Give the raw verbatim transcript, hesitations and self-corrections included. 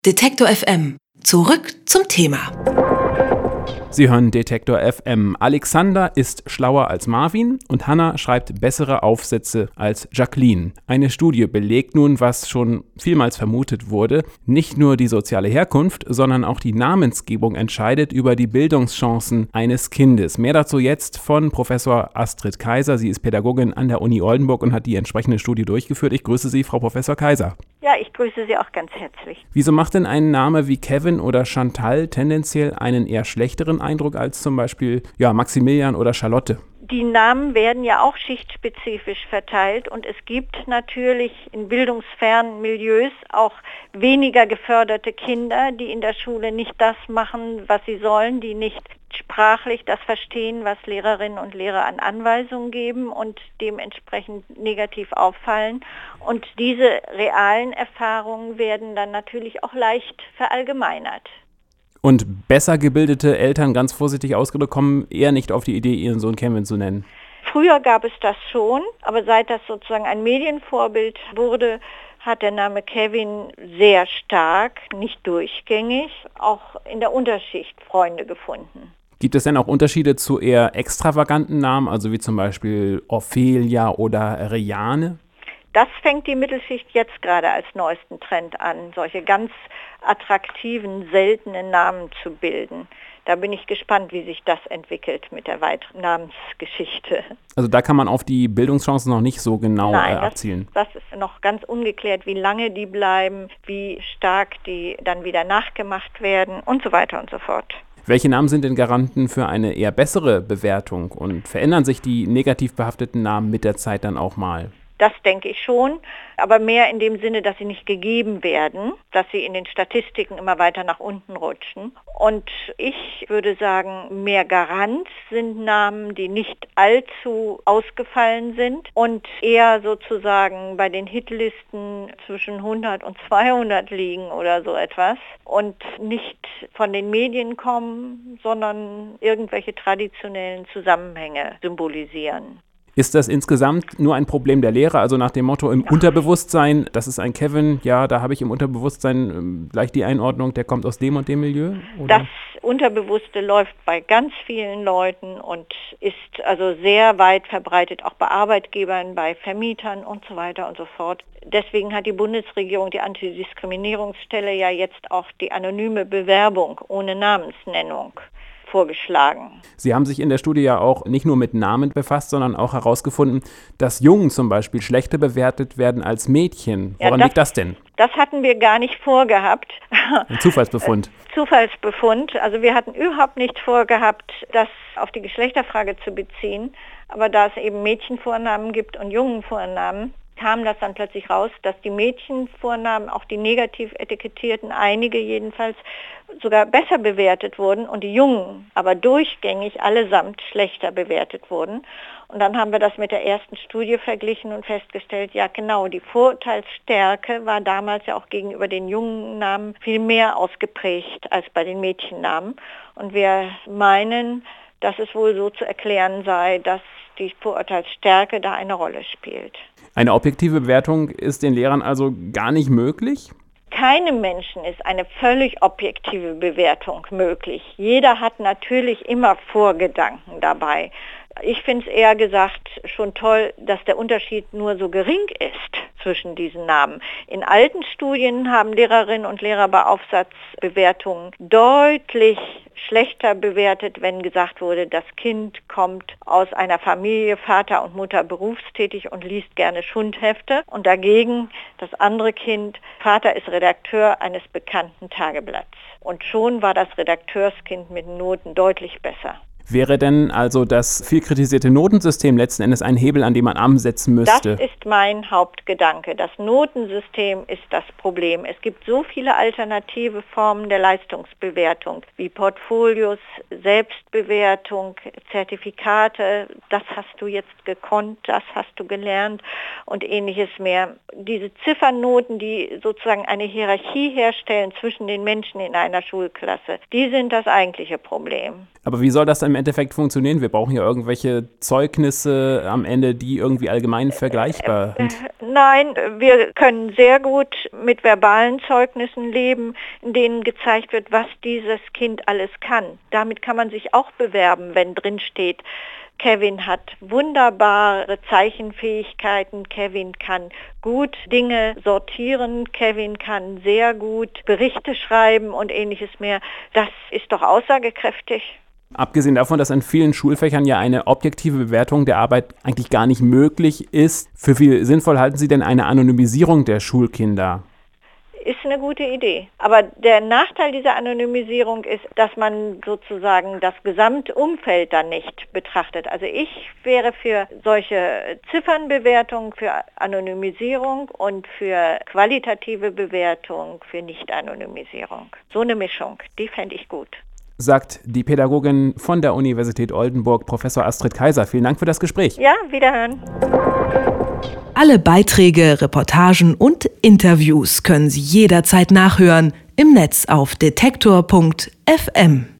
Detektor F M. Zurück zum Thema. Sie hören Detektor F M. Alexander ist schlauer als Marvin und Hannah schreibt bessere Aufsätze als Jacqueline. Eine Studie belegt nun, was schon vielmals vermutet wurde. Nicht nur die soziale Herkunft, sondern auch die Namensgebung entscheidet über die Bildungschancen eines Kindes. Mehr dazu jetzt von Professor Astrid Kaiser. Sie ist Pädagogin an der Uni Oldenburg und hat die entsprechende Studie durchgeführt. Ich grüße Sie, Frau Professor Kaiser. Ja, ich grüße Sie auch ganz herzlich. Wieso macht denn ein Name wie Kevin oder Chantal tendenziell einen eher schlechteren Eindruck als zum Beispiel ja, Maximilian oder Charlotte? Die Namen werden ja auch schichtspezifisch verteilt und es gibt natürlich in bildungsfernen Milieus auch weniger geförderte Kinder, die in der Schule nicht das machen, was sie sollen, die nicht sprachlich das verstehen, was Lehrerinnen und Lehrer an Anweisungen geben und dementsprechend negativ auffallen. Und diese realen Erfahrungen werden dann natürlich auch leicht verallgemeinert. Und besser gebildete Eltern, ganz vorsichtig ausgedrückt, kommen eher nicht auf die Idee, ihren Sohn Kevin zu nennen. Früher gab es das schon, aber seit das sozusagen ein Medienvorbild wurde, hat der Name Kevin sehr stark, nicht durchgängig, auch in der Unterschicht Freunde gefunden. Gibt es denn auch Unterschiede zu eher extravaganten Namen, also wie zum Beispiel Ophelia oder Reane? Das fängt die Mittelschicht jetzt gerade als neuesten Trend an, solche ganz attraktiven, seltenen Namen zu bilden. Da bin ich gespannt, wie sich das entwickelt mit der weiteren Namensgeschichte. Also da kann man auf die Bildungschancen noch nicht so genau Nein, äh, abzielen. Das, das ist noch ganz ungeklärt, wie lange die bleiben, wie stark die dann wieder nachgemacht werden und so weiter und so fort. Welche Namen sind denn Garanten für eine eher bessere Bewertung und verändern sich die negativ behafteten Namen mit der Zeit dann auch mal? Das denke ich schon, aber mehr in dem Sinne, dass sie nicht gegeben werden, dass sie in den Statistiken immer weiter nach unten rutschen. Und ich würde sagen, mehr Garant sind Namen, die nicht allzu ausgefallen sind und eher sozusagen bei den Hitlisten zwischen hundert und zweihundert liegen oder so etwas und nicht von den Medien kommen, sondern irgendwelche traditionellen Zusammenhänge symbolisieren. Ist das insgesamt nur ein Problem der Lehrer, also nach dem Motto im Unterbewusstsein, das ist ein Kevin, ja, da habe ich im Unterbewusstsein ähm, gleich die Einordnung, der kommt aus dem und dem Milieu? Oder? Das Unterbewusste läuft bei ganz vielen Leuten und ist also sehr weit verbreitet, auch bei Arbeitgebern, bei Vermietern und so weiter und so fort. Deswegen hat die Bundesregierung, die Antidiskriminierungsstelle, ja jetzt auch die anonyme Bewerbung ohne Namensnennung vorgeschlagen. Sie haben sich in der Studie ja auch nicht nur mit Namen befasst, sondern auch herausgefunden, dass Jungen zum Beispiel schlechter bewertet werden als Mädchen. Woran ja, das, liegt das denn? Das hatten wir gar nicht vorgehabt. Ein Zufallsbefund. Zufallsbefund. Also wir hatten überhaupt nicht vorgehabt, das auf die Geschlechterfrage zu beziehen. Aber da es eben Mädchenvornamen gibt und Jungenvornamen, kam das dann plötzlich raus, dass die Mädchenvornamen, auch die negativ etikettierten, einige jedenfalls, sogar besser bewertet wurden und die Jungen aber durchgängig allesamt schlechter bewertet wurden. Und dann haben wir das mit der ersten Studie verglichen und festgestellt, ja genau, die Vorurteilsstärke war damals ja auch gegenüber den jungen Namen viel mehr ausgeprägt als bei den Mädchennamen. Und wir meinen, dass es wohl so zu erklären sei, dass die Vorurteilsstärke da eine Rolle spielt. Eine objektive Bewertung ist den Lehrern also gar nicht möglich? Keinem Menschen ist eine völlig objektive Bewertung möglich. Jeder hat natürlich immer Vorgedanken dabei. Ich finde es eher gesagt schon toll, dass der Unterschied nur so gering ist zwischen diesen Namen. In alten Studien haben Lehrerinnen und Lehrer bei Aufsatzbewertungen deutlich schlechter bewertet, wenn gesagt wurde, das Kind kommt aus einer Familie, Vater und Mutter berufstätig und liest gerne Schundhefte. Und dagegen das andere Kind, Vater ist Redakteur eines bekannten Tageblatts. Und schon war das Redakteurskind mit Noten deutlich besser. Wäre denn also das viel kritisierte Notensystem letzten Endes ein Hebel, an dem man ansetzen müsste? Das ist mein Hauptgedanke. Das Notensystem ist das Problem. Es gibt so viele alternative Formen der Leistungsbewertung, wie Portfolios, Selbstbewertung, Zertifikate, das hast du jetzt gekonnt, das hast du gelernt und ähnliches mehr. Diese Ziffernoten, die sozusagen eine Hierarchie herstellen zwischen den Menschen in einer Schulklasse, die sind das eigentliche Problem. Aber wie soll das im Endeffekt funktionieren? Wir brauchen ja irgendwelche Zeugnisse am Ende, die irgendwie allgemein vergleichbar sind. Nein, wir können sehr gut mit verbalen Zeugnissen leben, in denen gezeigt wird, was dieses Kind alles kann. Damit kann man sich auch bewerben, wenn drin steht, Kevin hat wunderbare Zeichenfähigkeiten, Kevin kann gut Dinge sortieren, Kevin kann sehr gut Berichte schreiben und ähnliches mehr. Das ist doch aussagekräftig. Abgesehen davon, dass in vielen Schulfächern ja eine objektive Bewertung der Arbeit eigentlich gar nicht möglich ist, für wie sinnvoll halten Sie denn eine Anonymisierung der Schulkinder? Ist eine gute Idee. Aber der Nachteil dieser Anonymisierung ist, dass man sozusagen das Gesamtumfeld dann nicht betrachtet. Also ich wäre für solche Ziffernbewertung, für Anonymisierung und für qualitative Bewertung, für Nicht-Anonymisierung. So eine Mischung, die fände ich gut. Sagt die Pädagogin von der Universität Oldenburg, Professor Astrid Kaiser. Vielen Dank für das Gespräch. Ja, wiederhören. Alle Beiträge, Reportagen und Interviews können Sie jederzeit nachhören im Netz auf detektor punkt f m.